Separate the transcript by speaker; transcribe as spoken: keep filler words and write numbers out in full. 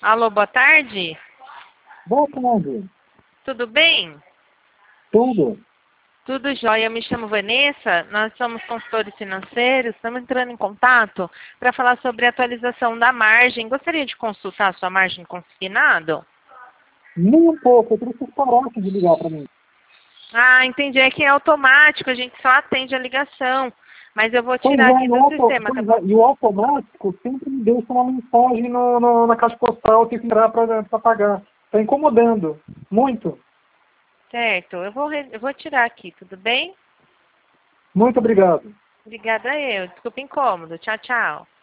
Speaker 1: Alô, boa tarde.
Speaker 2: Boa tarde.
Speaker 1: Tudo bem?
Speaker 2: Tudo.
Speaker 1: Tudo jóia. Eu me chamo Vanessa, nós somos consultores financeiros, estamos entrando em contato para falar sobre a atualização da margem. Gostaria de consultar a sua margem consignado?
Speaker 2: Nem um pouco, eu preciso parar de ligar para mim.
Speaker 1: Ah, entendi. É que é automático, a gente só atende a ligação. Mas eu vou
Speaker 2: Pois
Speaker 1: tirar
Speaker 2: é,
Speaker 1: aqui
Speaker 2: e
Speaker 1: do
Speaker 2: o, auto,
Speaker 1: sistema, tá
Speaker 2: pois
Speaker 1: bom?
Speaker 2: é, e o automático sempre me deixa uma mensagem no, no, na caixa postal, eu tenho que entrar para pagar. Está incomodando. Muito.
Speaker 1: Certo. Eu vou, re- eu vou tirar aqui, tudo bem?
Speaker 2: Muito obrigado.
Speaker 1: Obrigada eu. Desculpa o incômodo. Tchau, tchau.